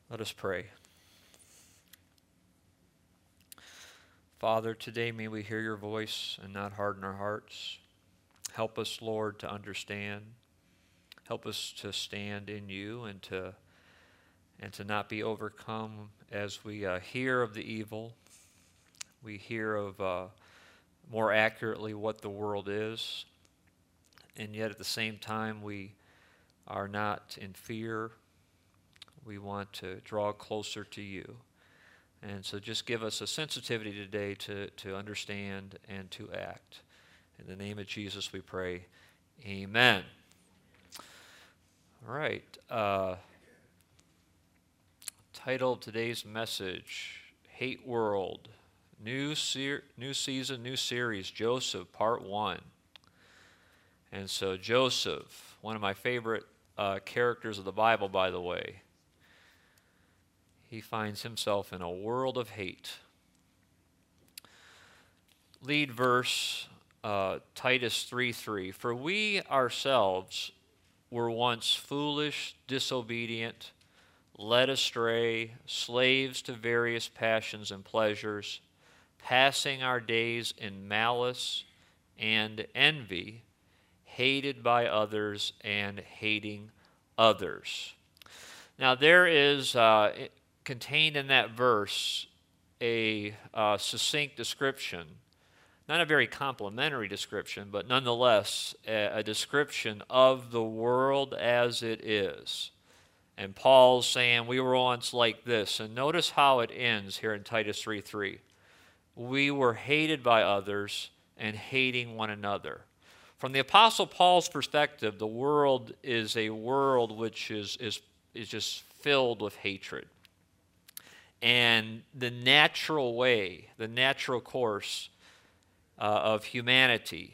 Let us pray. Father, today may we hear your voice and not harden our hearts. Help us, Lord, to understand. Help us to stand in you and to not be overcome as we hear of the evil. We hear of more accurately what the world is, and yet at the same time we are not in fear. We want to draw closer to you. And so just give us a sensitivity today to understand and to act. In the name of Jesus we pray. Amen. All right. Title of today's message, Hate World. New season, new series, Joseph, Part 1. And so Joseph, one of my favorite characters of the Bible, by the way, he finds himself in a world of hate. Lead verse, Titus 3:3. For we ourselves were once foolish, disobedient, led astray, slaves to various passions and pleasures, passing our days in malice and envy, hated by others and hating others. Now there is contained in that verse a succinct description, not a very complimentary description, but nonetheless a description of the world as it is. And Paul's saying we were once like this. And notice how it ends here in Titus 3:3. We were hated by others and hating one another. From the Apostle Paul's perspective, the world is a world which is just filled with hatred. And the natural way, the natural course of humanity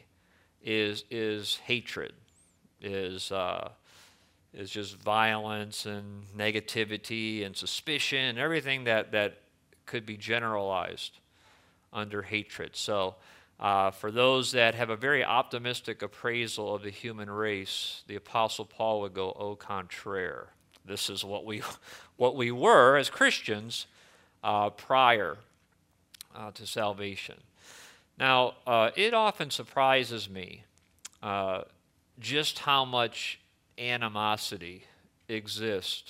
is hatred, is just violence and negativity and suspicion, everything that could be generalized under hatred. So for those that have a very optimistic appraisal of the human race, the Apostle Paul would go, au contraire. This is what we were as Christians prior to salvation. Now, it often surprises me just how much animosity exists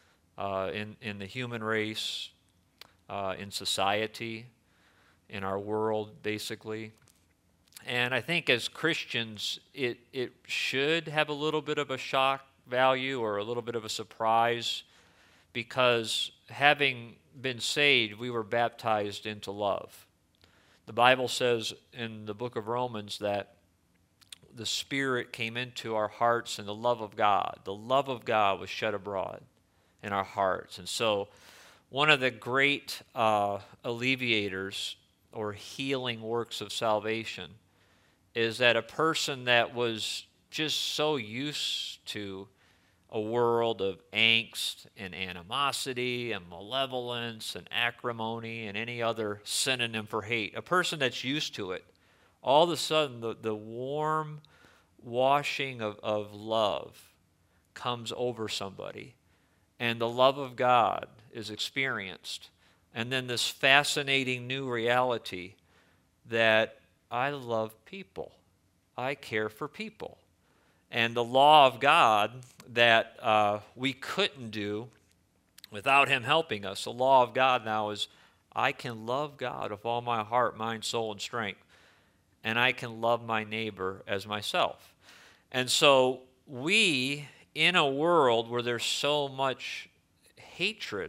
in the human race, in society, in our world, basically. And I think as Christians, it should have a little bit of a shock value or a little bit of a surprise, because having been saved, we were baptized into love. The Bible says in the book of Romans that the Spirit came into our hearts and the love of God was shed abroad in our hearts. And so one of the great alleviators or healing works of salvation is that a person that was just so used to a world of angst and animosity and malevolence and acrimony and any other synonym for hate, a person that's used to it, all of a sudden the warm washing of love comes over somebody, and the love of God is experienced. And then this fascinating new reality that I love people, I care for people. And the law of God that we couldn't do without Him helping us, the law of God now is I can love God with all my heart, mind, soul, and strength, and I can love my neighbor as myself. And so we, in a world where there's so much hatred,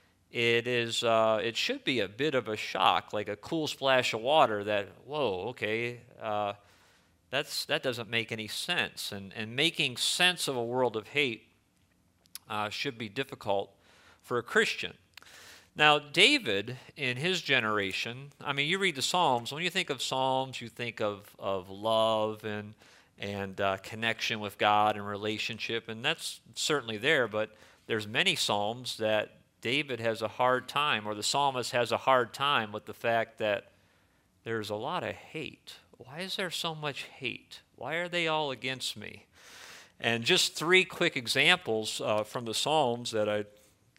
it should be a bit of a shock, like a cool splash of water that, whoa, okay, that doesn't make any sense. And making sense of a world of hate should be difficult for a Christian. Now, David, in his generation, I mean, you read the Psalms. When you think of Psalms, you think of love and connection with God and relationship, and that's certainly there, but there's many Psalms that David has a hard time, or the psalmist has a hard time with the fact that there's a lot of hate. Why is there so much hate? Why are they all against me? And just three quick examples from the Psalms that I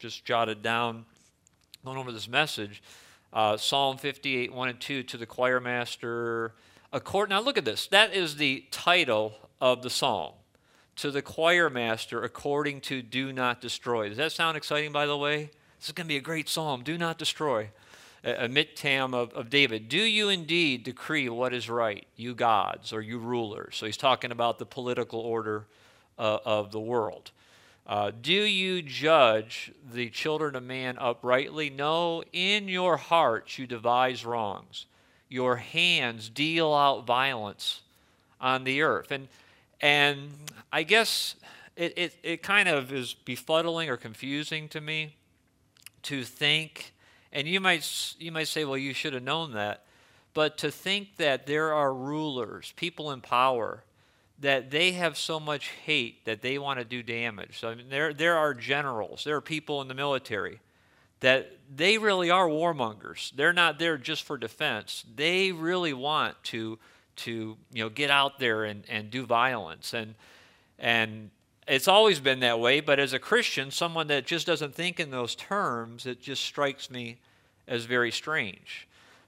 just jotted down going over this message. Psalm 58, 1 and 2, to the choir master. Now look at this. That is the title of the psalm. To the choir master, according to do not destroy. Does that sound exciting, by the way? This is going to be a great psalm. Do not destroy. A miktam of David. Do you indeed decree what is right, you gods or you rulers? So he's talking about the political order of the world. Do you judge the children of man uprightly? No, in your hearts you devise wrongs. Your hands deal out violence on the earth. And I guess it kind of is befuddling or confusing to me to think, and you might say, well, you should have known that, but to think that there are rulers, people in power, that they have so much hate that they want to do damage. So, I mean, there are generals, there are people in the military that they really are warmongers. They're not there just for defense. They really want to get out there and do violence. And it's always been that way, but as a Christian, someone that just doesn't think in those terms, it just strikes me as very strange.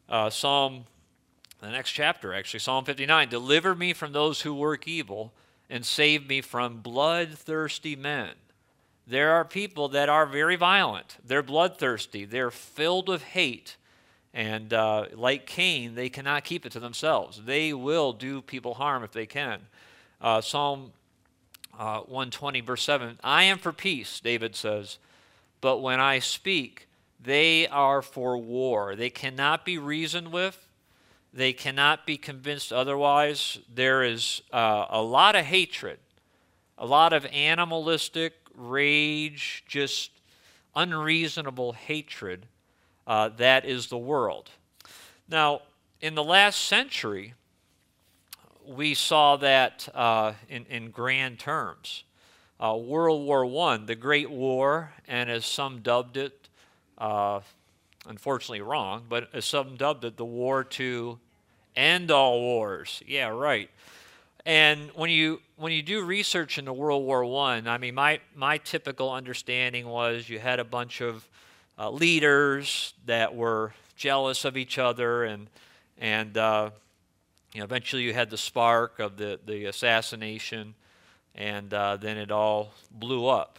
The next chapter, actually, Psalm 59, deliver me from those who work evil and save me from bloodthirsty men. There are people that are very violent. They're bloodthirsty. They're filled with hate. And like Cain, they cannot keep it to themselves. They will do people harm if they can. Psalm 120, verse 7, I am for peace, David says, but when I speak, they are for war. They cannot be reasoned with. They cannot be convinced otherwise. There is a lot of hatred, a lot of animalistic rage, just unreasonable hatred. That is the world. Now, in the last century, we saw that in grand terms. World War I, the Great War, and as some dubbed it, unfortunately wrong, but as some dubbed it, the war to end all wars. Yeah, right. And when you do research into World War I mean, my typical understanding was you had a bunch of leaders that were jealous of each other, and eventually you had the spark of the assassination, and then it all blew up.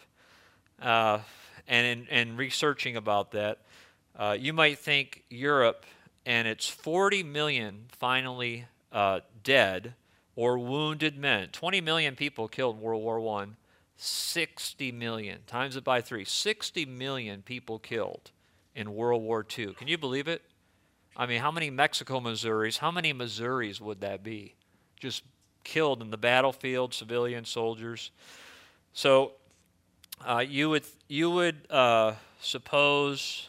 And in researching about that, you might think Europe and its 40 million finally dead or wounded men. 20 million people killed in World War I. 60 million, times it by 3, 60 million people killed in World War II. Can you believe it? I mean, how many Mexico-Missouris, how many Missouris would that be? Just killed in the battlefield, civilian soldiers. So you would suppose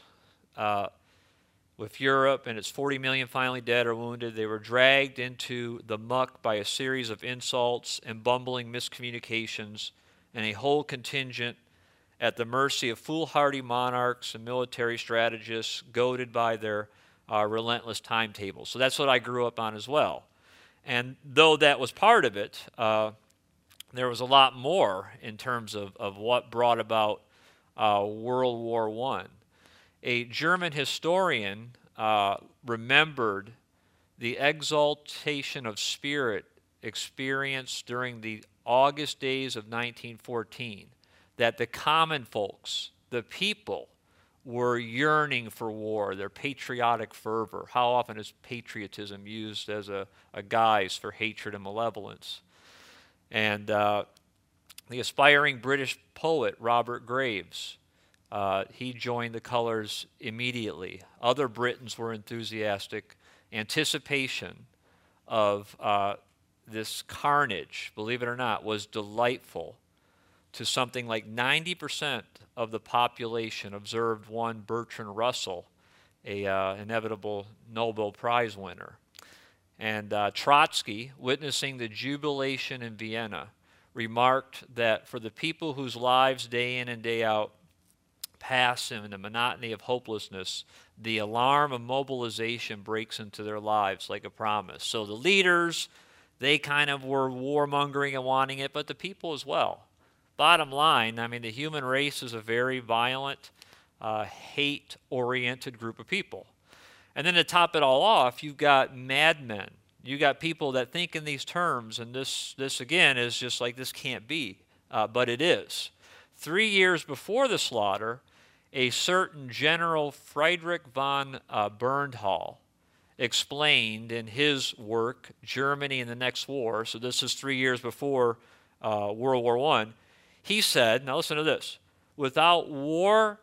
with Europe and its 40 million finally dead or wounded, they were dragged into the muck by a series of insults and bumbling miscommunications, and a whole contingent at the mercy of foolhardy monarchs and military strategists goaded by their relentless timetables. So that's what I grew up on as well. And though that was part of it, there was a lot more in terms of what brought about World War I. A German historian remembered the exaltation of spirit experienced during the August days of 1914, that the common folks, the people, were yearning for war, their patriotic fervor. How often is patriotism used as a guise for hatred and malevolence? And the aspiring British poet Robert Graves, he joined the colors immediately. Other Britons were enthusiastic. Anticipation of this carnage, believe it or not, was delightful to something like 90% of the population, observed one Bertrand Russell, an inevitable Nobel Prize winner. And Trotsky, witnessing the jubilation in Vienna, remarked that for the people whose lives day in and day out pass in the monotony of hopelessness, the alarm of mobilization breaks into their lives like a promise. So the leaders, they kind of were warmongering and wanting it, but the people as well. bottom line, I mean, the human race is a very violent, hate-oriented group of people. And then to top it all off, you've got madmen. You got people that think in these terms, and this again is just like, this can't be, but it is. 3 years before the slaughter, a certain General Friedrich von Berndal explained in his work, Germany in the Next War, so this is 3 years before World War I, he said, now listen to this, without war,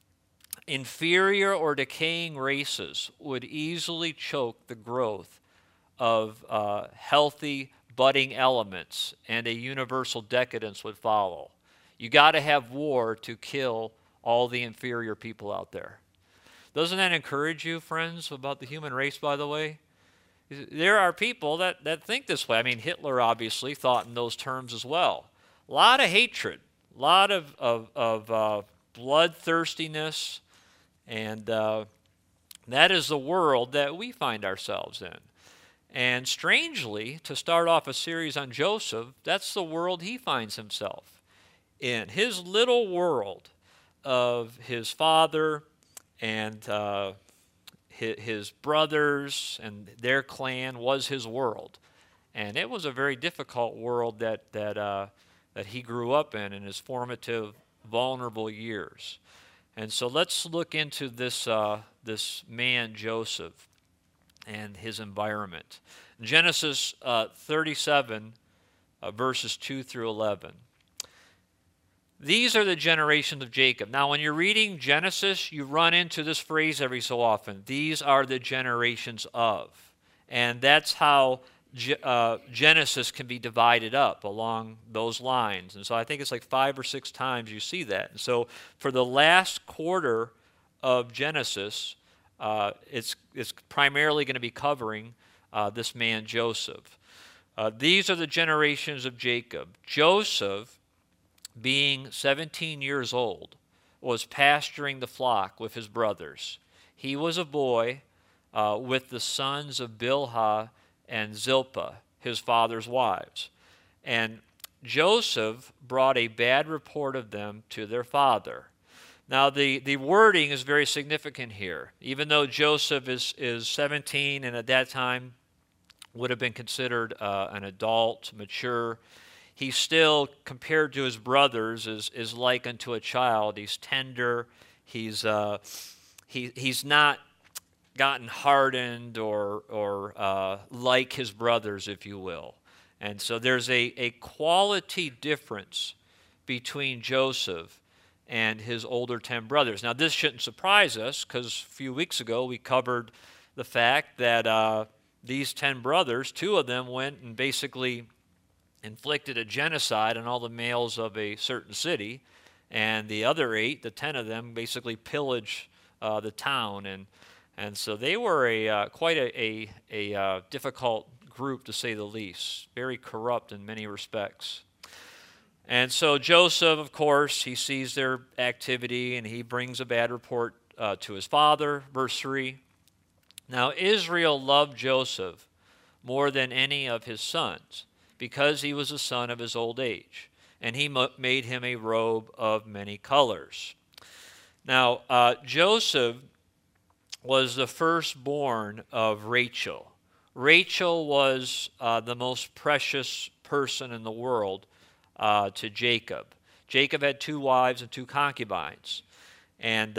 inferior or decaying races would easily choke the growth of healthy, budding elements, and a universal decadence would follow. You got to have war to kill all the inferior people out there. Doesn't that encourage you, friends, about the human race, by the way? There are people that think this way. I mean, Hitler obviously thought in those terms as well. A lot of hatred, a lot of bloodthirstiness, and that is the world that we find ourselves in. And strangely, to start off a series on Joseph, that's the world he finds himself in. His little world of his father and his brothers and their clan was his world. And it was a very difficult world that he grew up in his formative, vulnerable years. And so let's look into this man, Joseph, and his environment. Genesis 37, verses 2 through 11. These are the generations of Jacob. Now, when you're reading Genesis, you run into this phrase every so often. These are the generations of. And that's how Genesis can be divided up along those lines. And so I think it's like 5 or 6 times you see that. And so for the last quarter of Genesis, it's primarily going to be covering this man Joseph. These are the generations of Jacob. Joseph, being 17 years old, was pasturing the flock with his brothers. He was a boy with the sons of Bilhah and Zilpah, his father's wives. And Joseph brought a bad report of them to their father. Now, the wording is very significant here. Even though Joseph is 17 and at that time would have been considered an adult, mature, he still, compared to his brothers, is like unto a child. He's tender. He's not gotten hardened or like his brothers, if you will. And so there's a quality difference between Joseph and his older 10 brothers. Now, this shouldn't surprise us because a few weeks ago we covered the fact that these 10 brothers, 2 of them went and basically inflicted a genocide on all the males of a certain city, and the other 8, the 10 of them, basically pillaged the town, and so they were quite a difficult group, to say the least, very corrupt in many respects. And so Joseph, of course, he sees their activity, and he brings a bad report to his father. Verse 3, now Israel loved Joseph more than any of his sons, because he was a son of his old age, and he made him a robe of many colors. Now, Joseph was the firstborn of Rachel. Rachel was the most precious person in the world to Jacob. Jacob had 2 wives and 2 concubines, and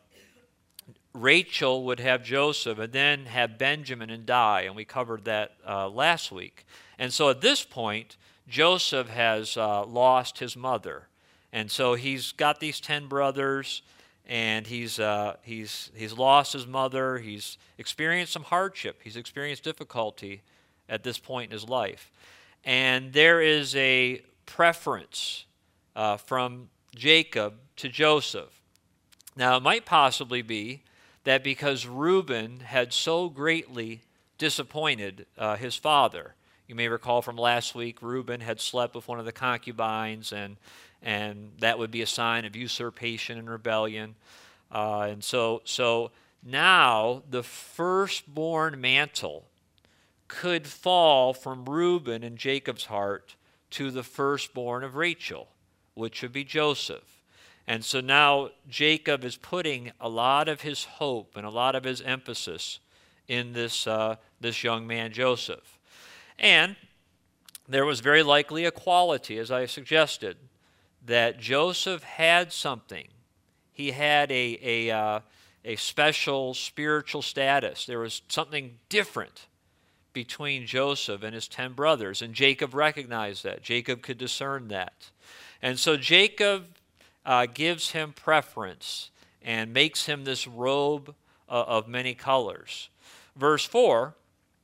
Rachel would have Joseph and then have Benjamin and die, and we covered that last week. And so at this point, Joseph has lost his mother. And so he's got these 10 brothers, and he's lost his mother. He's experienced some hardship. He's experienced difficulty at this point in his life. And there is a preference from Jacob to Joseph. Now, it might possibly be that because Reuben had so greatly disappointed his father. You may recall from last week, Reuben had slept with one of the concubines, and that would be a sign of usurpation and rebellion. And so now the firstborn mantle could fall from Reuben in Jacob's heart to the firstborn of Rachel, which would be Joseph. And so now Jacob is putting a lot of his hope and a lot of his emphasis in this young man, Joseph. And there was very likely a quality, as I suggested, that Joseph had something. He had a special spiritual status. There was something different between Joseph and his 10 brothers, and Jacob recognized that. Jacob could discern that. And so Jacob gives him preference and makes him this robe of many colors. Verse 4,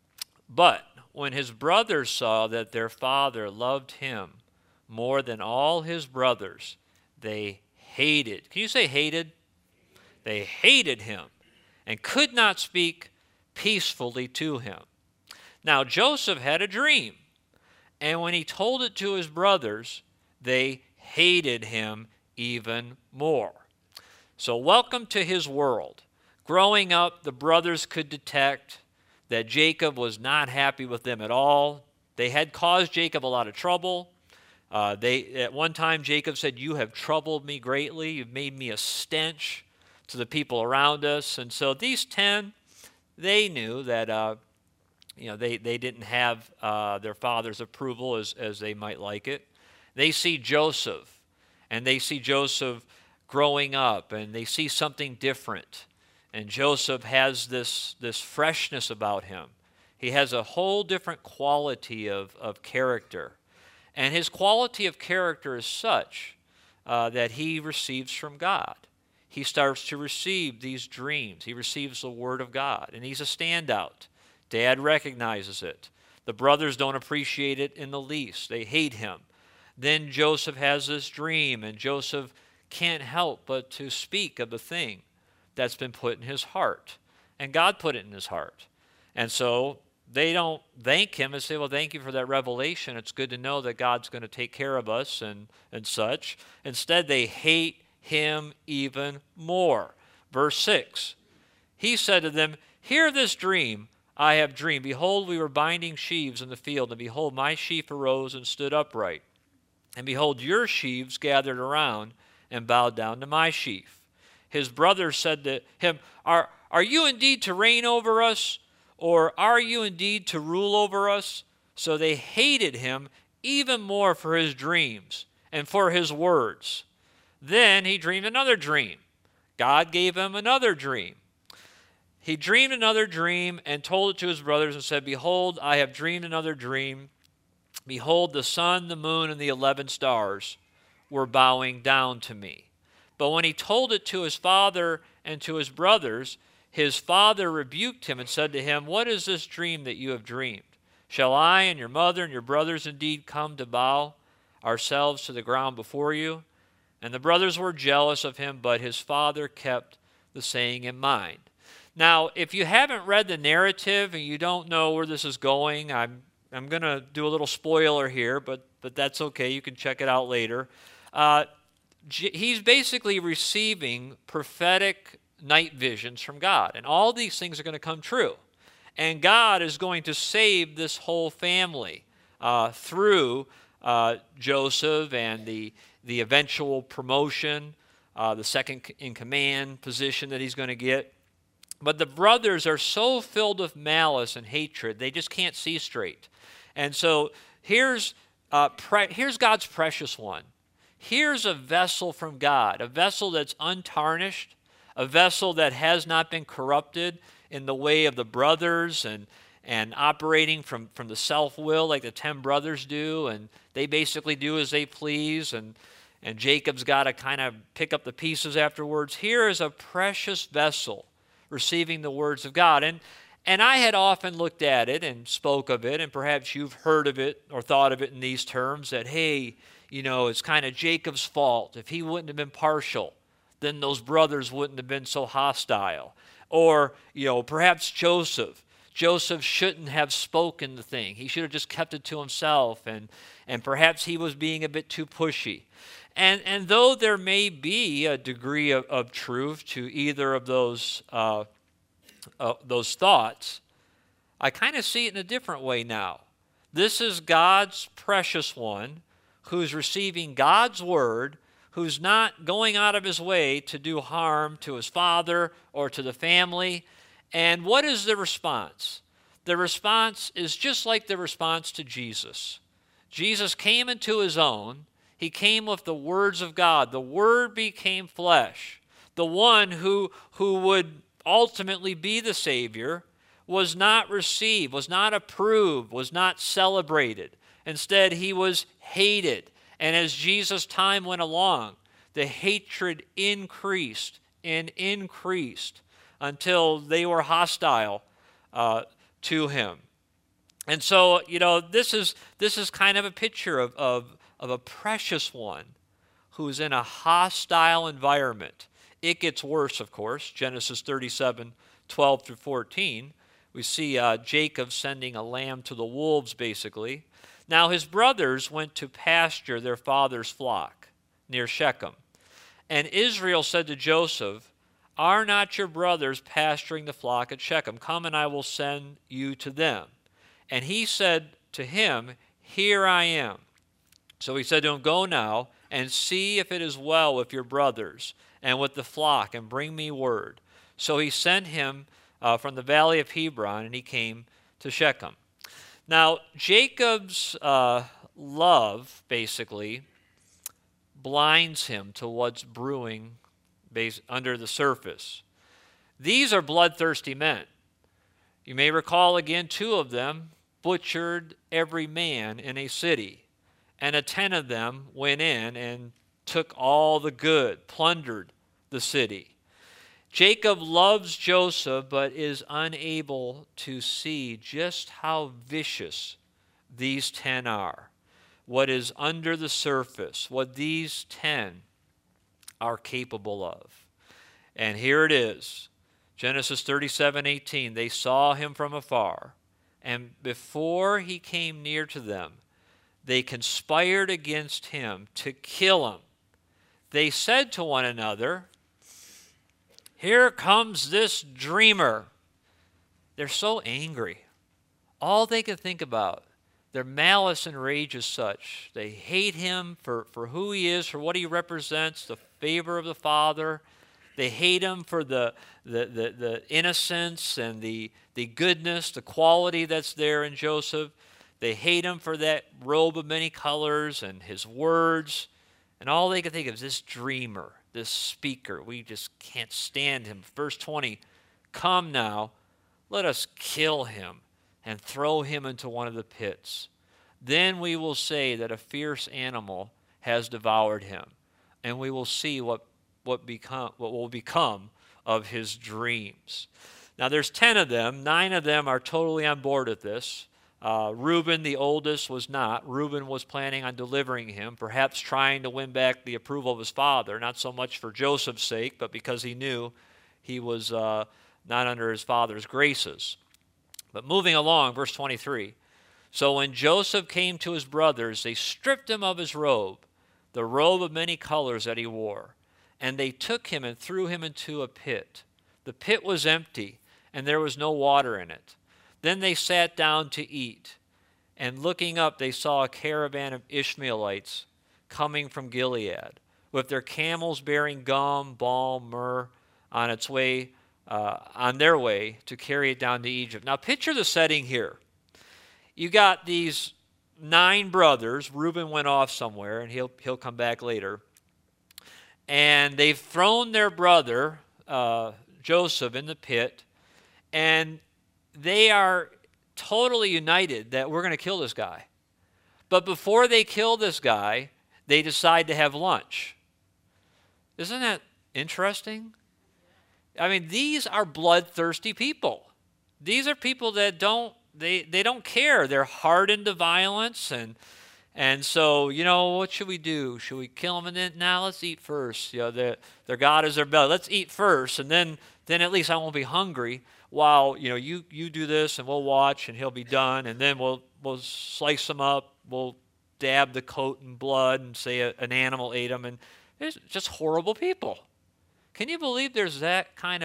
but when his brothers saw that their father loved him more than all his brothers, they hated. Can you say hated? They hated him and could not speak peacefully to him. Now Joseph had a dream, and when he told it to his brothers, they hated him even more. So welcome to his world. Growing up, the brothers could detect that Jacob was not happy with them at all. They had caused Jacob a lot of trouble. At one time, Jacob said, "You have troubled me greatly. You've made me a stench to the people around us." And so these 10, they knew that they didn't have their father's approval as they might like it. They see Joseph, and they see Joseph growing up, and they see something different. And Joseph has this freshness about him. He has a whole different quality of character. And his quality of character is such that he receives from God. He starts to receive these dreams. He receives the Word of God, and he's a standout. Dad recognizes it. The brothers don't appreciate it in the least. They hate him. Then Joseph has this dream, and Joseph can't help but to speak of the thing that's been put in his heart. And God put it in his heart. And so they don't thank him and say, "Well, thank you for that revelation. It's good to know that God's going to take care of us and such." Instead, they hate him even more. Verse 6, he said to them, "Hear this dream I have dreamed. Behold, we were binding sheaves in the field, and behold, my sheaf arose and stood upright. And behold, your sheaves gathered around and bowed down to my sheaf." His brothers said to him, Are you indeed to reign over us? Or are you indeed to rule over us? So they hated him even more for his dreams and for his words. Then he dreamed another dream. God gave him another dream. He dreamed another dream and told it to his brothers and said, "Behold, I have dreamed another dream. Behold, the sun, the moon, and the 11 stars were bowing down to me." But when he told it to his father and to his brothers, his father rebuked him and said to him, "What is this dream that you have dreamed? Shall I and your mother and your brothers indeed come to bow ourselves to the ground before you?" And the brothers were jealous of him, but his father kept the saying in mind. Now, if you haven't read the narrative and you don't know where this is going, I'm going to do a little spoiler here, but that's okay. You can check it out later. He's basically receiving prophetic night visions from God, and all these things are going to come true. And God is going to save this whole family through Joseph and the eventual promotion, the second in command position that he's going to get. But the brothers are so filled with malice and hatred, they just can't see straight. And so here's God's precious one. Here's a vessel from God, a vessel that's untarnished, a vessel that has not been corrupted in the way of the brothers and operating from the self-will like the 10 brothers do, and they basically do as they please, and Jacob's got to kind of pick up the pieces afterwards. Here is a precious vessel receiving the words of God. And I had often looked at it and spoke of it, and perhaps you've heard of it or thought of it in these terms, that, hey, it's kind of Jacob's fault. If he wouldn't have been partial, then those brothers wouldn't have been so hostile. Or, perhaps Joseph shouldn't have spoken the thing. He should have just kept it to himself, and perhaps he was being a bit too pushy. And though there may be a degree of truth to either of those thoughts, I kind of see it in a different way now. This is God's precious one who's receiving God's word, who's not going out of his way to do harm to his father or to the family. And what is the response? The response is just like the response to Jesus. Jesus came into his own. He came with the words of God. The Word became flesh. The one who would ultimately be the Savior was not received, was not approved, was not celebrated. Instead, he was hated. And as Jesus' time went along, the hatred increased and increased until they were hostile to him. And so, this is kind of a picture of a precious one who's in a hostile environment. It gets worse, of course. Genesis 37, 12 through 14. We see Jacob sending a lamb to the wolves, basically. Now his brothers went to pasture their father's flock near Shechem. And Israel said to Joseph, "Are not your brothers pasturing the flock at Shechem? Come and I will send you to them." And he said to him, "Here I am." So he said to him, "Go now and see if it is well with your brothers and with the flock, and bring me word." So he sent him from the valley of Hebron, and he came to Shechem. Now, Jacob's love, basically, blinds him to what's brewing under the surface. These are bloodthirsty men. You may recall again, 2 of them butchered every man in a city, and a 10 of them went in and took all the good, plundered the city. Jacob loves Joseph, but is unable to see just how vicious these 10 are, what is under the surface, what these 10 are capable of. And here it is, Genesis 37:18. They saw him from afar, and before he came near to them, they conspired against him to kill him. They said to one another, "Here comes this dreamer." They're so angry. All they can think about, their malice and rage is such. They hate him for who he is, for what he represents, the favor of the Father. They hate him for the innocence and the goodness, the quality that's there in Joseph. They hate him for that robe of many colors and his words. And all they can think of is this dreamer, this speaker. We just can't stand him. Verse 20, "Come now, let us kill him and throw him into one of the pits. Then we will say that a fierce animal has devoured him, and we will see what will become of his dreams." Now there's 10 of them. 9 of them are totally on board with this. Reuben, the oldest, was not. Reuben was planning on delivering him, perhaps trying to win back the approval of his father, not so much for Joseph's sake, but because he knew he was not under his father's graces. But moving along, verse 23. "So when Joseph came to his brothers, they stripped him of his robe, the robe of many colors that he wore, and they took him and threw him into a pit. The pit was empty, and there was no water in it. Then they sat down to eat, and looking up they saw a caravan of Ishmaelites coming from Gilead, with their camels bearing gum, balm, myrrh on their way to carry it down to Egypt." Now picture the setting here. You got these 9 brothers. Reuben went off somewhere, and he'll come back later. And they've thrown their brother, Joseph, in the pit, and they are totally united that we're going to kill this guy. But before they kill this guy, they decide to have lunch. Isn't that interesting? I mean, these are bloodthirsty people. These are people that don't care. They're hardened to violence, and so, what should we do? Should we kill them? And then, now let's eat first. Their God is their belly. Let's eat first, and then at least I won't be hungry while, you do this, and we'll watch, and he'll be done, and then we'll slice him up. We'll dab the coat in blood and say an animal ate him, and it's just horrible people. Can you believe there's that kind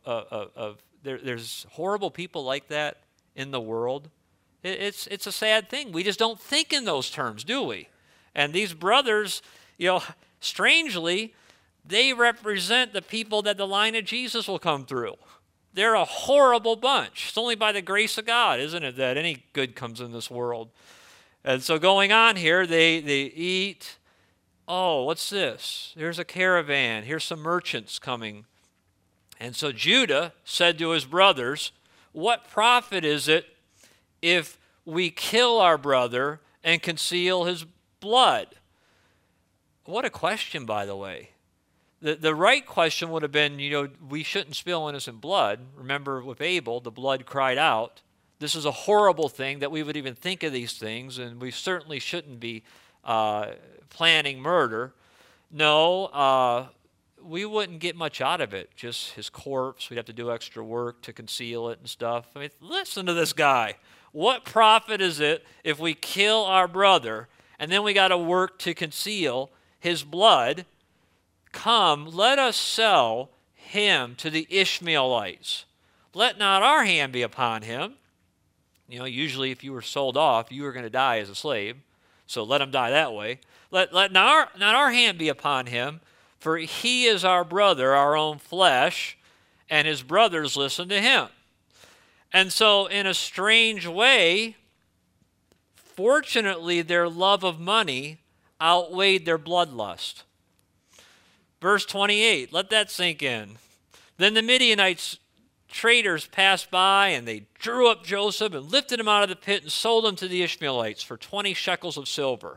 there's horrible people like that in the world? It's a sad thing. We just don't think in those terms, do we? And these brothers, strangely, they represent the people that the line of Jesus will come through. They're a horrible bunch. It's only by the grace of God, isn't it, that any good comes in this world. And so going on here, they eat. Oh, what's this? Here's a caravan. Here's some merchants coming. And so Judah said to his brothers, what profit is it if we kill our brother and conceal his blood? What a question, by the way. The right question would have been, we shouldn't spill innocent blood. Remember with Abel, the blood cried out. This is a horrible thing that we would even think of these things, and we certainly shouldn't be planning murder. No, we wouldn't get much out of it. Just his corpse. We'd have to do extra work to conceal it and stuff. I mean, listen to this guy. What profit is it if we kill our brother and then we got to work to conceal his blood? Come, let us sell him to the Ishmaelites. Let not our hand be upon him. Usually if you were sold off, you were going to die as a slave. So let him die that way. Let not our hand be upon him, for he is our brother, our own flesh, and his brothers listen to him. And so in a strange way, fortunately, their love of money outweighed their bloodlust. Verse 28, let that sink in. Then the Midianites traders passed by, and they drew up Joseph and lifted him out of the pit and sold him to the Ishmaelites for 20 shekels of silver.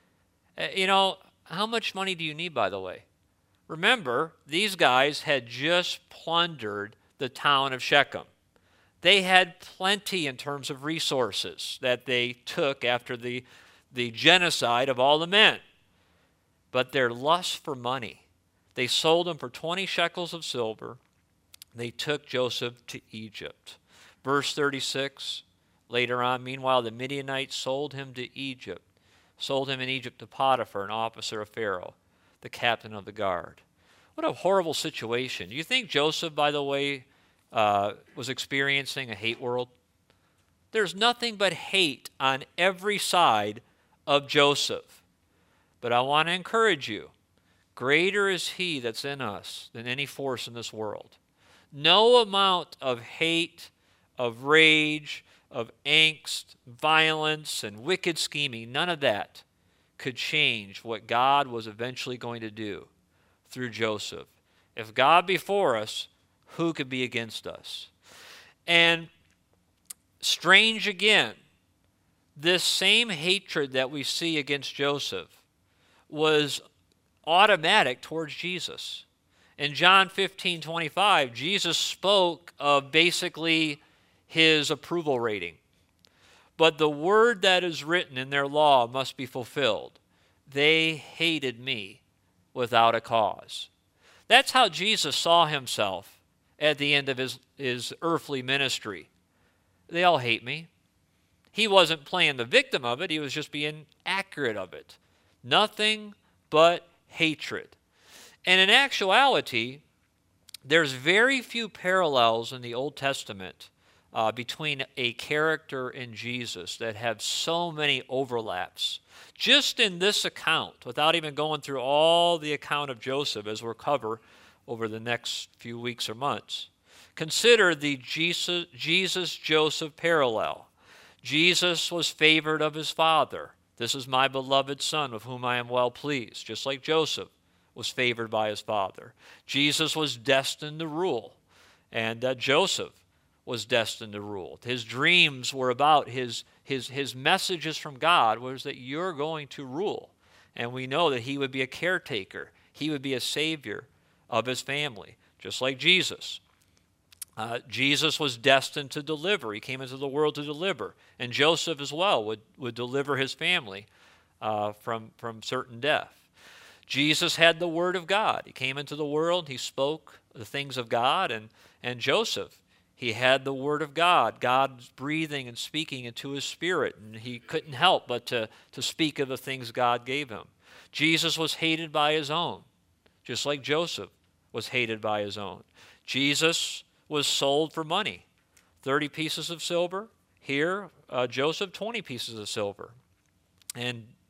How much money do you need, by the way? Remember, these guys had just plundered the town of Shechem. They had plenty in terms of resources that they took after the genocide of all the men. But their lust for money, they sold him for 20 shekels of silver. They took Joseph to Egypt. Verse 36, later on, meanwhile, the Midianites sold him in Egypt to Potiphar, an officer of Pharaoh, the captain of the guard. What a horrible situation. Do you think Joseph, by the way, was experiencing a hate world? There's nothing but hate on every side of Joseph. But I want to encourage you, greater is he that's in us than any force in this world. No amount of hate, of rage, of angst, violence, and wicked scheming, none of that could change what God was eventually going to do through Joseph. If God be for us, who could be against us? And strange again, this same hatred that we see against Joseph was automatic towards Jesus. In John 15:25, Jesus spoke of basically his approval rating. But the word that is written in their law must be fulfilled. They hated me without a cause. That's how Jesus saw himself at the end of his earthly ministry. They all hate me. He wasn't playing the victim of it. He was just being accurate of it. Nothing but hatred. And in actuality, there's very few parallels in the Old Testament between a character and Jesus that have so many overlaps. Just in this account, without even going through all the account of Joseph, as we'll cover over the next few weeks or months, consider the Jesus-Joseph parallel. Jesus was favored of his father. This is my beloved son, with whom I am well pleased, just like Joseph was favored by his father. Jesus was destined to rule, and Joseph was destined to rule. His dreams were about his messages from God was that you're going to rule. And we know that he would be a caretaker. He would be a savior of his family, just like Jesus. Jesus was destined to deliver. He came into the world to deliver. And Joseph as well would deliver his family from certain death. Jesus had the Word of God. He came into the world. He spoke the things of God. And Joseph, he had the Word of God. God's breathing and speaking into his spirit. And he couldn't help but to speak of the things God gave him. Jesus was hated by his own, just like Joseph was hated by his own. Jesus was sold for money. 30 pieces of silver. Here, Joseph, 20 pieces of silver. And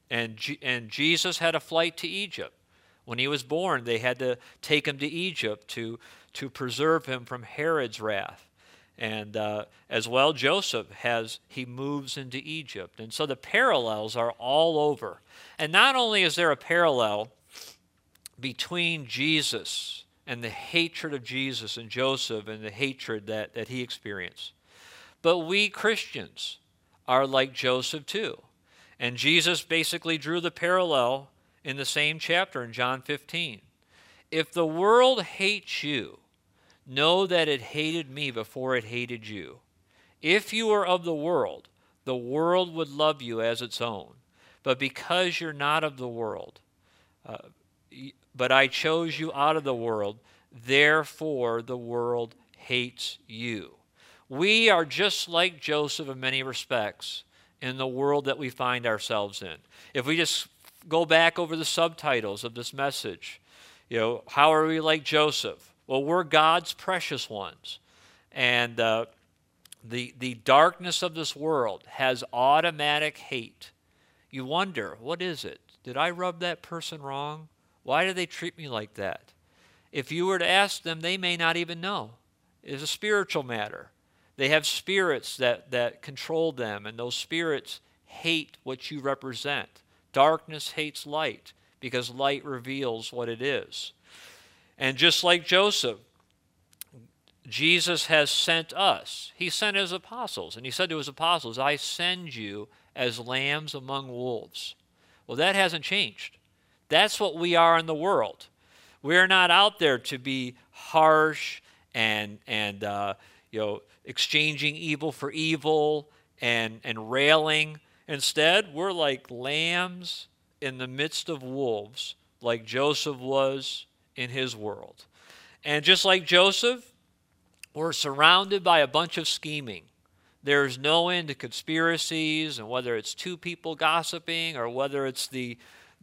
And Jesus had a flight to Egypt. When he was born, they had to take him to Egypt to preserve him from Herod's wrath. And as well, Joseph he moves into Egypt. And so the parallels are all over. And not only is there a parallel between Jesus and the hatred of Jesus and Joseph and the hatred that he experienced, but we Christians are like Joseph too. And Jesus basically drew the parallel in the same chapter in John 15. If the world hates you, know that it hated me before it hated you. If you were of the world would love you as its own. But because you're not of the world, but I chose you out of the world, therefore the world hates you. We are just like Joseph in many respects in the world that we find ourselves in. If we just go back over the subtitles of this message, how are we like Joseph? Well, we're God's precious ones. And the darkness of this world has automatic hate. You wonder, what is it? Did I rub that person wrong? Why do they treat me like that? If you were to ask them, they may not even know. It's a spiritual matter. They have spirits that control them, and those spirits hate what you represent. Darkness hates light because light reveals what it is. And just like Joseph, Jesus has sent us. He sent his apostles, and he said to his apostles, I send you as lambs among wolves. Well, that hasn't changed. That's what we are in the world. We're not out there to be harsh and exchanging evil for evil and railing. Instead, we're like lambs in the midst of wolves, like Joseph was in his world. And just like Joseph, we're surrounded by a bunch of scheming. There's no end to conspiracies, and whether it's two people gossiping or whether it's the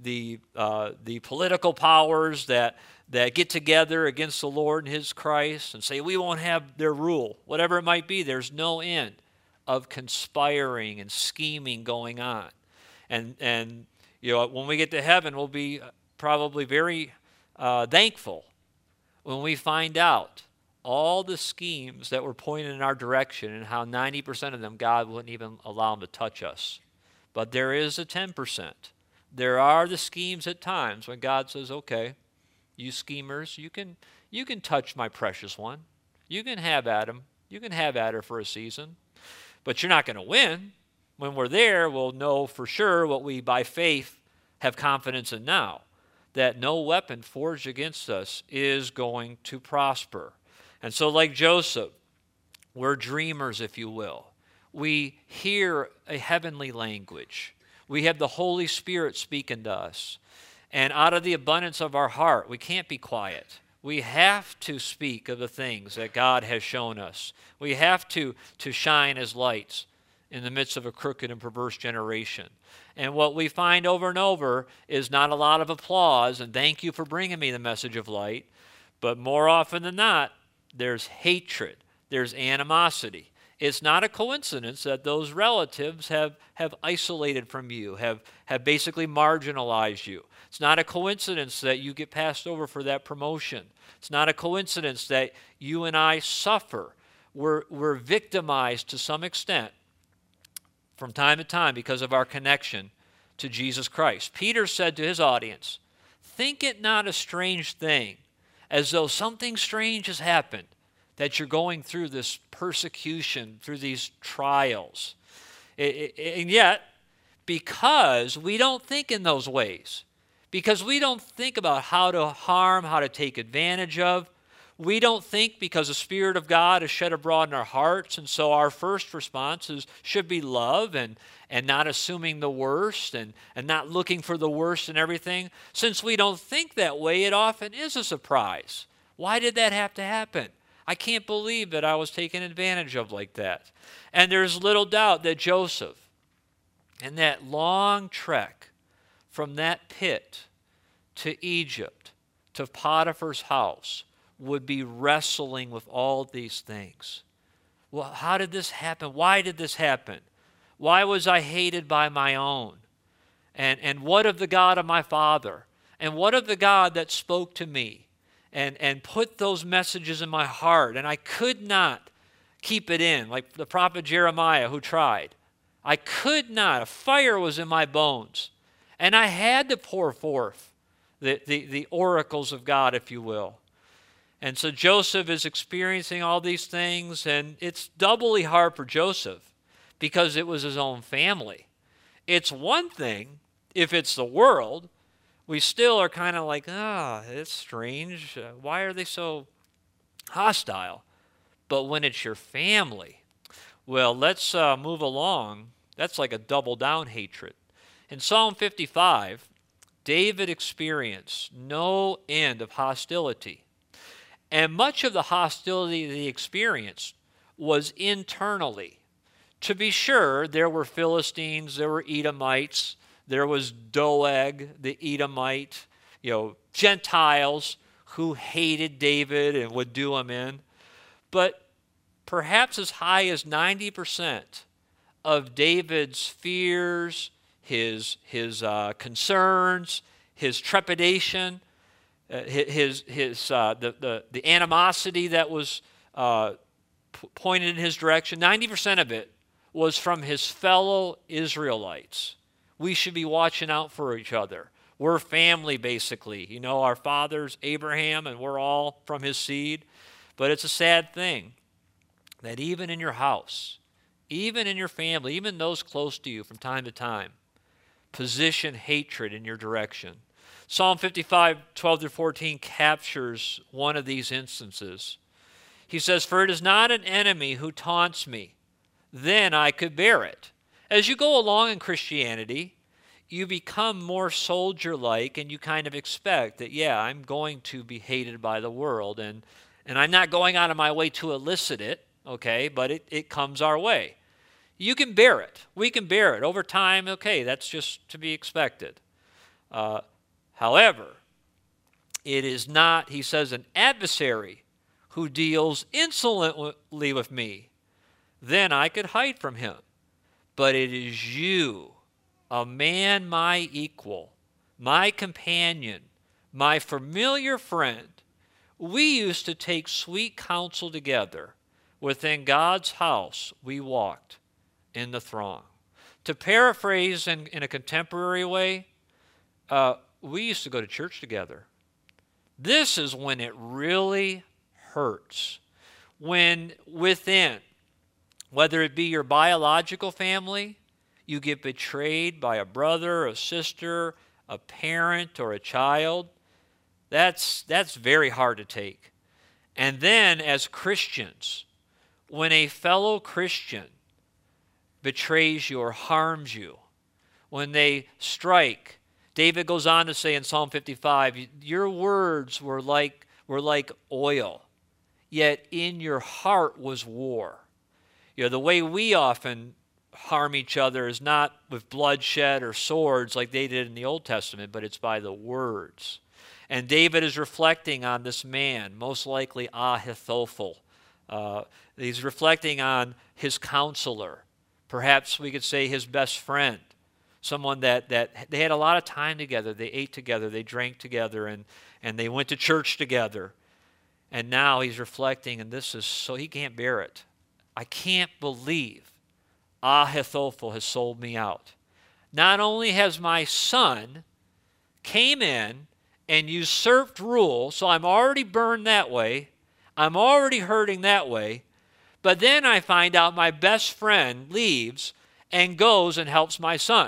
political powers that get together against the Lord and his Christ and say, we won't have their rule. Whatever it might be, there's no end of conspiring and scheming going on. And when we get to heaven, we'll be probably very thankful when we find out all the schemes that were pointed in our direction and how 90% of them God wouldn't even allow them to touch us. But there is a 10%. There are the schemes at times when God says, okay, you schemers, you can touch my precious one. You can have at him. You can have at her for a season. But you're not going to win. When we're there, we'll know for sure what we by faith have confidence in now, that no weapon forged against us is going to prosper. And so like Joseph, we're dreamers, if you will. We hear a heavenly language. We have the Holy Spirit speaking to us. And out of the abundance of our heart, we can't be quiet. We have to speak of the things that God has shown us. We have to shine as lights in the midst of a crooked and perverse generation. And what we find over and over is not a lot of applause, and thank you for bringing me the message of light, but more often than not, there's hatred, there's animosity. It's not a coincidence that those relatives have isolated from you, have basically marginalized you. It's not a coincidence that you get passed over for that promotion. It's not a coincidence that you and I suffer. We're victimized to some extent from time to time because of our connection to Jesus Christ. Peter said to his audience, think it not a strange thing, as though something strange has happened, that you're going through this persecution, through these trials. And yet, because we don't think in those ways, because we don't think about how to harm, how to take advantage of, we don't think because the Spirit of God is shed abroad in our hearts, and so our first response should be love and not assuming the worst and not looking for the worst in everything. Since we don't think that way, it often is a surprise. Why did that have to happen? I can't believe that I was taken advantage of like that. And there's little doubt that Joseph, in that long trek from that pit to Egypt, to Potiphar's house, would be wrestling with all these things. Well, how did this happen? Why did this happen? Why was I hated by my own? And what of the God of my father? And what of the God that spoke to me and put those messages in my heart? And I could not keep it in, like the prophet Jeremiah who tried. I could not. A fire was in my bones. And I had to pour forth the oracles of God, if you will. And so Joseph is experiencing all these things, and it's doubly hard for Joseph because it was his own family. It's one thing if it's the world. We still are kind of like, it's strange. Why are they so hostile? But when it's your family, well, let's move along. That's like a double down hatred. In Psalm 55, David experienced no end of hostility. And much of the hostility that he experienced was internally. To be sure, there were Philistines, there were Edomites, there was Doeg, the Edomite, Gentiles who hated David and would do him in. But perhaps as high as 90% of David's fears, his concerns, his trepidation, the animosity that was pointed in his direction, 90% of it was from his fellow Israelites. We should be watching out for each other. We're family, basically. Our father's Abraham, and we're all from his seed. But it's a sad thing that even in your house, even in your family, even those close to you from time to time, position hatred in your direction. Psalm 55, 12-14 captures one of these instances. He says, "For it is not an enemy who taunts me, then I could bear it." As you go along in Christianity, you become more soldier-like, and you kind of expect that, I'm going to be hated by the world, and I'm not going out of my way to elicit it, okay, but it comes our way. You can bear it. We can bear it. Over time, okay, that's just to be expected. However, it is not, he says, an adversary who deals insolently with me. Then I could hide from him. But it is you, a man my equal, my companion, my familiar friend. We used to take sweet counsel together. Within God's house we walked in the throng. To paraphrase in a contemporary way, we used to go to church together. This is when it really hurts. When within, whether it be your biological family, you get betrayed by a brother, a sister, a parent, or a child, that's very hard to take. And then as Christians, when a fellow Christian betrays you or harms you, when they strike, David goes on to say in Psalm 55, your words were like oil, yet in your heart was war. The way we often harm each other is not with bloodshed or swords like they did in the Old Testament, but it's by the words. And David is reflecting on this man, most likely Ahithophel. He's reflecting on his counselor. Perhaps we could say his best friend. Someone that they had a lot of time together. They ate together, they drank together, and they went to church together. And now he's reflecting, and this is so he can't bear it. I can't believe Ahithophel has sold me out. Not only has my son came in and usurped rule, so I'm already burned that way, I'm already hurting that way, but then I find out my best friend leaves and goes and helps my son.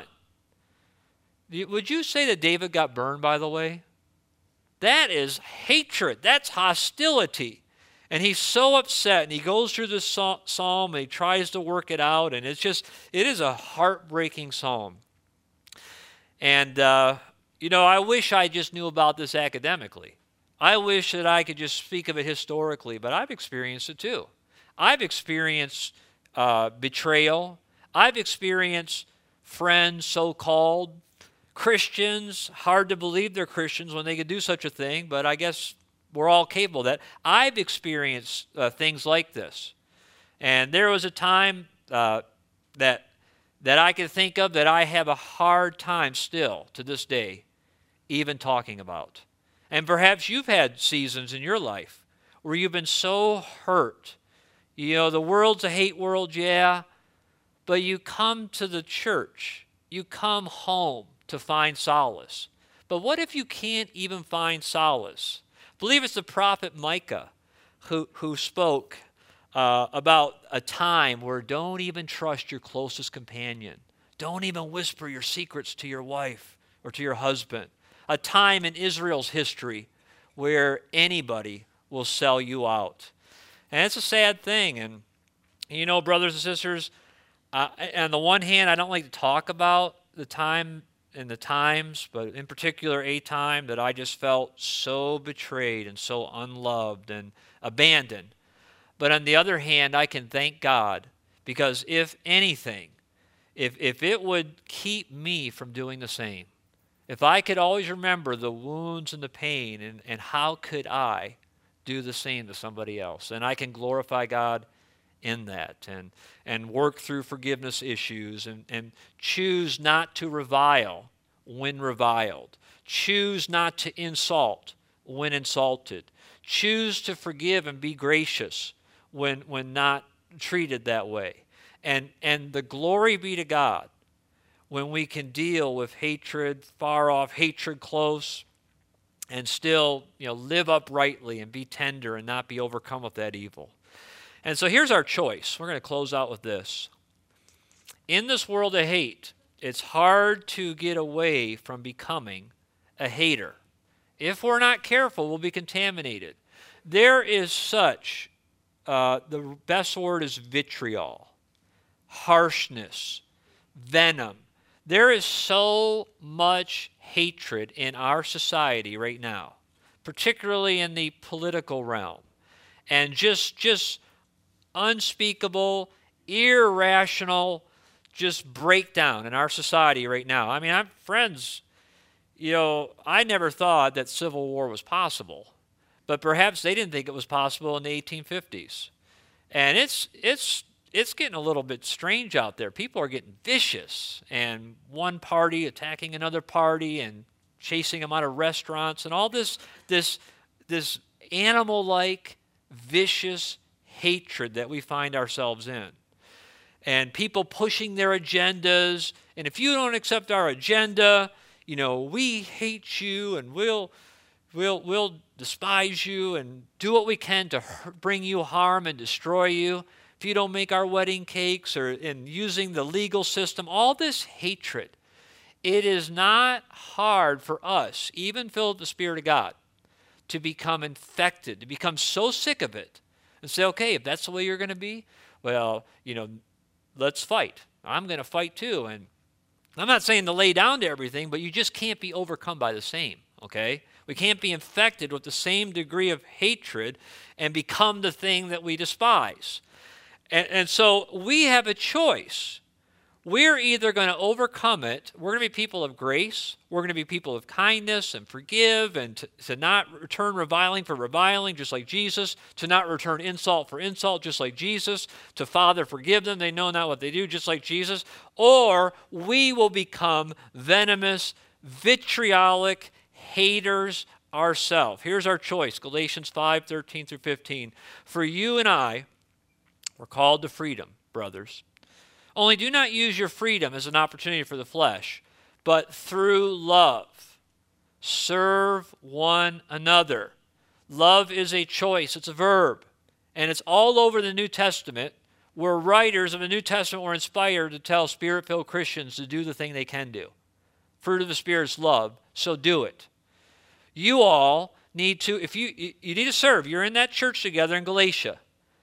Would you say that David got burned, by the way? That is hatred. That's hostility. And he's so upset, and he goes through this psalm, and he tries to work it out, and it is a heartbreaking psalm. And, I wish I just knew about this academically. I wish that I could just speak of it historically, but I've experienced it too. I've experienced betrayal. I've experienced friends, so-called Christians, hard to believe they're Christians when they could do such a thing, but I guess we're all capable of that. I've experienced things like this. And there was a time that that I can think of that I have a hard time still to this day even talking about. And perhaps you've had seasons in your life where you've been so hurt. You know, the world's a hate world, yeah, but you come to the church. You come home to find solace. But what if you can't even find solace? I believe it's the prophet Micah who spoke about a time where don't even trust your closest companion. Don't even whisper your secrets to your wife or to your husband. A time in Israel's history where anybody will sell you out. And it's a sad thing. And, you know, brothers and sisters, on the one hand, I don't like to talk about the time and the times, but in particular a time that I just felt so betrayed and so unloved and abandoned. But on the other hand, I can thank God because if anything, if it would keep me from doing the same, if I could always remember the wounds and the pain and how could I do the same to somebody else, and I can glorify God in that and work through forgiveness issues and choose not to revile when reviled. Choose not to insult when insulted. Choose to forgive and be gracious when not treated that way. And the glory be to God when we can deal with hatred far off, hatred close, and still, you know, live uprightly and be tender and not be overcome with that evil. And so here's our choice. We're going to close out with this. In this world of hate, it's hard to get away from becoming a hater. If we're not careful, we'll be contaminated. There is such, the best word is vitriol, harshness, venom. There is so much hatred in our society right now, particularly in the political realm, and just unspeakable, irrational, just breakdown in our society right now. I mean, I'm friends, you know, I never thought that civil war was possible, but perhaps they didn't think it was possible in the 1850s. And it's getting a little bit strange out there. People are getting vicious, and one party attacking another party and chasing them out of restaurants, and all this animal-like, vicious hatred that we find ourselves in. And people pushing their agendas, and if you don't accept our agenda, you know, we hate you, and we'll despise you and do what we can to bring you harm and destroy you. If you don't make our wedding cakes, or in using the legal system, all this hatred, it is not hard for us, even filled with the Spirit of God, to become infected, to become so sick of it and say, okay, if that's the way you're going to be, well, you know, let's fight. I'm going to fight too. And I'm not saying to lay down to everything, but you just can't be overcome by the same, okay? We can't be infected with the same degree of hatred and become the thing that we despise. And so we have a choice. We're either going to overcome it. We're going to be people of grace. We're going to be people of kindness and forgive, and to not return reviling for reviling, just like Jesus, to not return insult for insult, just like Jesus, to Father, forgive them, they know not what they do, just like Jesus. Or we will become venomous, vitriolic haters ourselves. Here's our choice, Galatians 5:13 through 15. For you and I, we're called to freedom, brothers. Only do not use your freedom as an opportunity for the flesh, but through love, serve one another. Love is a choice. It's a verb. And it's all over the New Testament, where writers of the New Testament were inspired to tell Spirit-filled Christians to do the thing they can do. Fruit of the Spirit is love, so do it. You all need to, if you need to serve. You're in that church together in Galatia.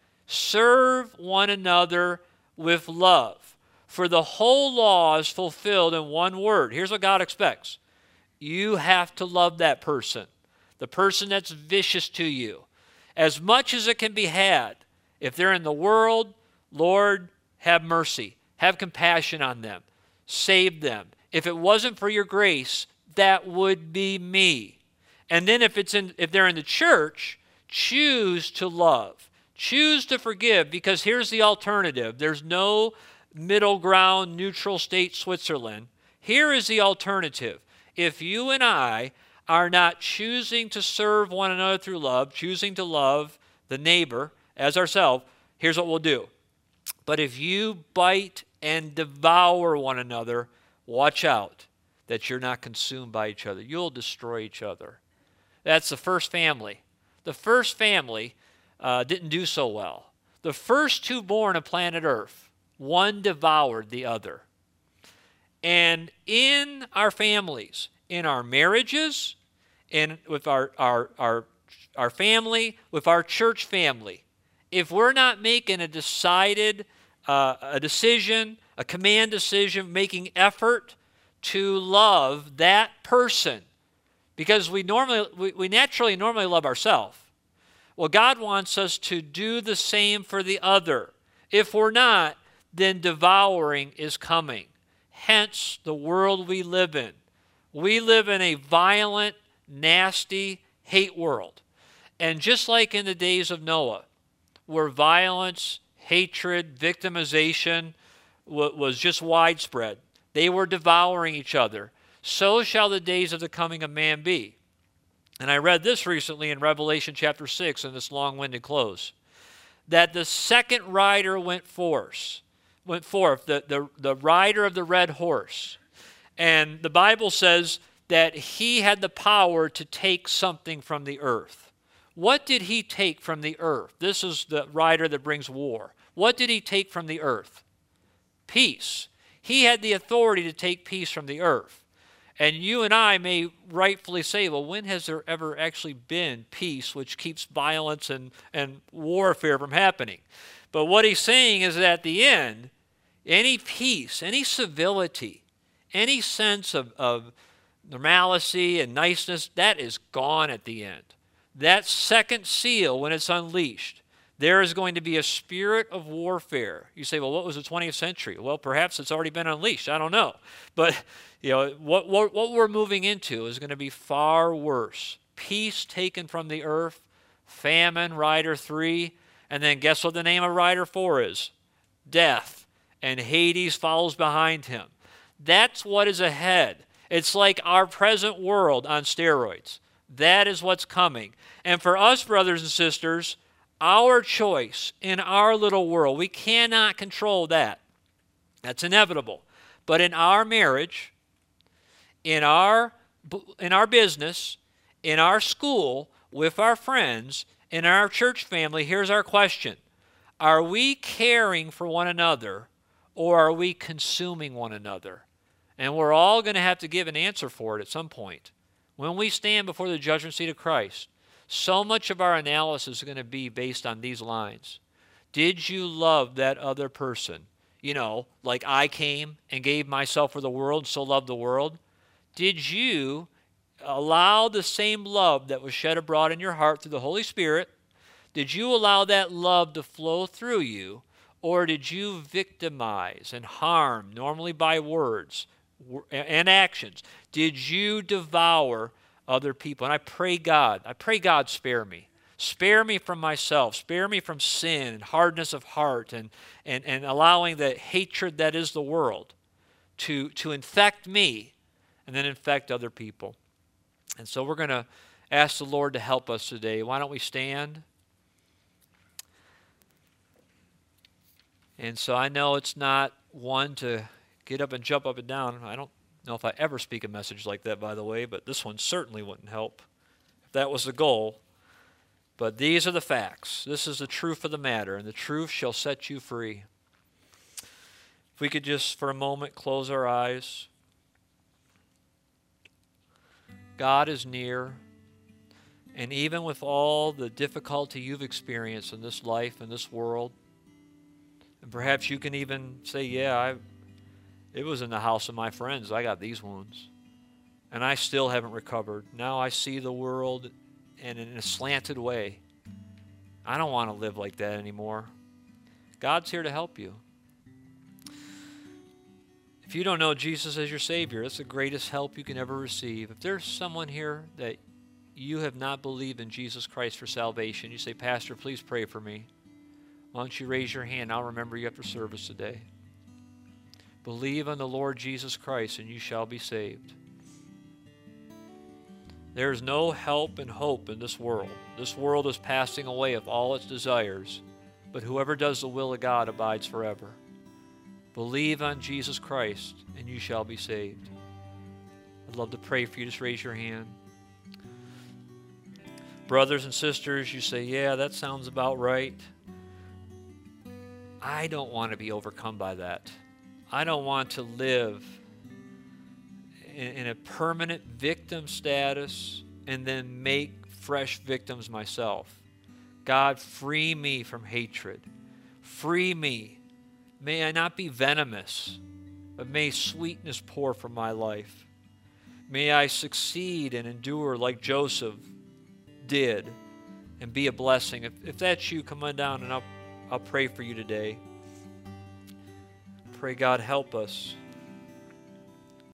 Serve one another with love. For the whole law is fulfilled in one word. Here's what God expects. You have to love that person, the person that's vicious to you, as much as it can be had. If they're in the world, Lord, have mercy. Have compassion on them. Save them. If it wasn't for your grace, that would be me. And then if they're in the church, choose to love. Choose to forgive, because here's the alternative. There's no middle ground, neutral state Switzerland. Here is the alternative. If you and I are not choosing to serve one another through love, choosing to love the neighbor as ourselves, here's what we'll do. But if you bite and devour one another, watch out that you're not consumed by each other. You'll destroy each other. That's the first family. The first family didn't do so well. The first two born of planet Earth, one devoured the other. And in our families, in our marriages, with our family, with our church family, if we're not making a decided a decision, a command decision, making effort to love that person, because we naturally love ourselves. Well, God wants us to do the same for the other. If we're not, then devouring is coming. Hence, the world we live in. We live in a violent, nasty, hate world. And just like in the days of Noah, where violence, hatred, victimization was just widespread, they were devouring each other. So shall the days of the coming of man be. And I read this recently in Revelation chapter 6 in this long-winded close, that the second rider went forth, the rider of the red horse. And the Bible says that he had the power to take something from the earth. What did he take from the earth? This is the rider that brings war. What did he take from the earth? Peace. He had the authority to take peace from the earth. And you and I may rightfully say, well, when has there ever actually been peace which keeps violence and warfare from happening? But what he's saying is that at the end, any peace, any civility, any sense of normalcy and niceness, that is gone at the end. That second seal, when it's unleashed, there is going to be a spirit of warfare. You say, well, what was the 20th century? Well, perhaps it's already been unleashed. I don't know. But what we're moving into is going to be far worse. Peace taken from the earth, famine, rider 3, and then guess what the name of rider 4 is? Death. And Hades follows behind him. That's what is ahead. It's like our present world on steroids. That is what's coming. And for us, brothers and sisters, our choice in our little world, we cannot control that. That's inevitable. But in our marriage, in our business, in our school, with our friends, in our church family, here's our question. Are we caring for one another, or are we consuming one another? And we're all going to have to give an answer for it at some point. When we stand before the judgment seat of Christ, so much of our analysis is going to be based on these lines. Did you love that other person? Like I came and gave myself for the world, so loved the world. Did you allow the same love that was shed abroad in your heart through the Holy Spirit? Did you allow that love to flow through you? Or did you victimize and harm, normally by words and actions? Did you devour other people? And I pray God spare me. Spare me from myself. Spare me from sin and hardness of heart and allowing the hatred that is the world to infect me and then infect other people. And so we're going to ask the Lord to help us today. Why don't we stand? And so I know it's not one to get up and jump up and down. I don't know if I ever speak a message like that, by the way, but this one certainly wouldn't help if that was the goal. But these are the facts. This is the truth of the matter, and the truth shall set you free. If we could just for a moment close our eyes. God is near, and even with all the difficulty you've experienced in this life, in this world, and perhaps you can even say, it was in the house of my friends. I got these wounds. And I still haven't recovered. Now I see the world in a slanted way. I don't want to live like that anymore. God's here to help you. If you don't know Jesus as your Savior, that's the greatest help you can ever receive. If there's someone here that you have not believed in Jesus Christ for salvation, you say, Pastor, please pray for me. Why don't you raise your hand? I'll remember you after service today. Believe on the Lord Jesus Christ, and you shall be saved. There is no help and hope in this world. This world is passing away of all its desires, but whoever does the will of God abides forever. Believe on Jesus Christ, and you shall be saved. I'd love to pray for you. Just raise your hand. Brothers and sisters, you say, yeah, that sounds about right. I don't want to be overcome by that. I don't want to live in a permanent victim status and then make fresh victims myself. God, free me from hatred. Free me. May I not be venomous, but may sweetness pour from my life. May I succeed and endure like Joseph did and be a blessing. If that's you, come on down and I'll pray for you today. Pray, God, help us.